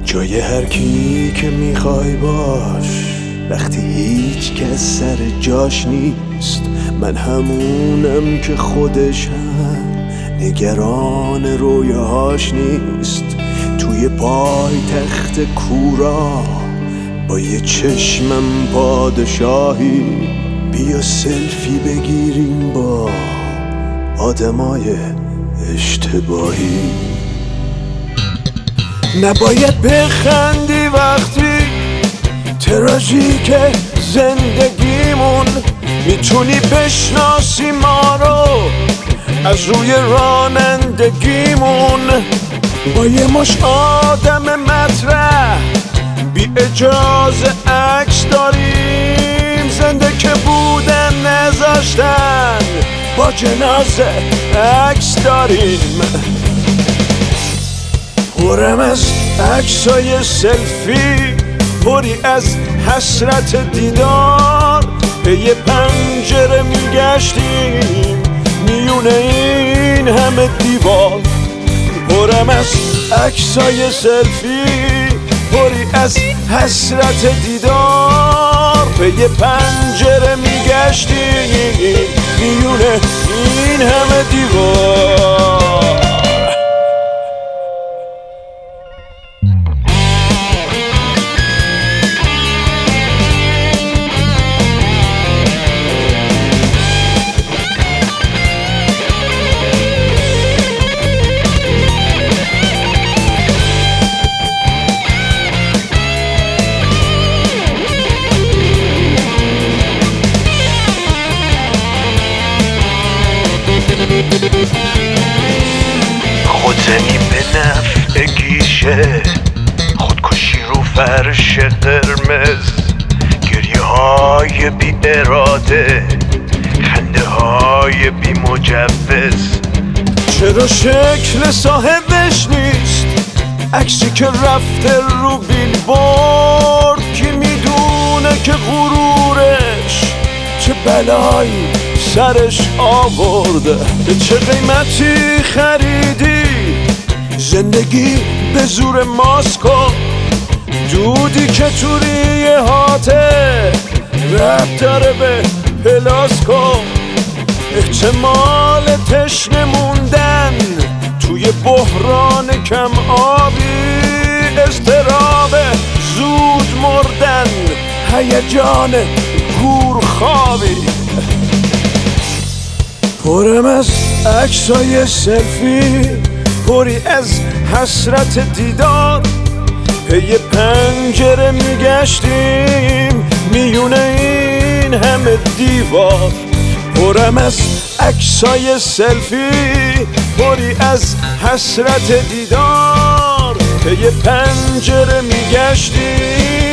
جای هر کی که میخوای باش، وقتی هیچ کس سر جاش نیست. من همونم که خودش هم نگران رویاهاش نیست. توی پای تخت کورا با یه چشمم پادشاهی، بیا سلفی بگیریم با آدمای اشتباهی. نباید بخندی وقتی تراژیک زندگیمون، میتونی بشناسی ما رو از روی رانندگیمون. با یه مش آدم مطرح بی اجازه عکس داریم، زنده که بودن نذاشتن با جنازه عکس داریم. پرم از عکسای سلفی، پری از حسرت دیدار، به یه پنجره میگشتیم میونه این همه دیوار. پرم از عکسای سلفی، پری از حسرت دیدار، به یه پنجره میگشتیم میونه این همه دیوار. خودزنی به نفع گیشه، خودکشی رو فرش قرمز، گریه های بی اراده، خنده های بی مجوز. چرا شکل صاحبش نیست عکسی که رفته رو بیلبورد؟ کی میدونه که غرورش چه بلایی سرش آورده؟ به چه قیمتی خریدی زندگی به زور ماسکو؟ دودی که تو ریه هاته ربط داره به پلاسکو. احتمال تشنه موندن توی بحران کم آبی، اضطراب زود مردن، هیجان گورخوابی. پرم از عکسای سلفی، پری از حسرت دیدار، به یه پنجره میگشتیم میونه این همه دیوار. پرم از عکسای سلفی، پری از حسرت دیدار، به یه پنجره میگشتیم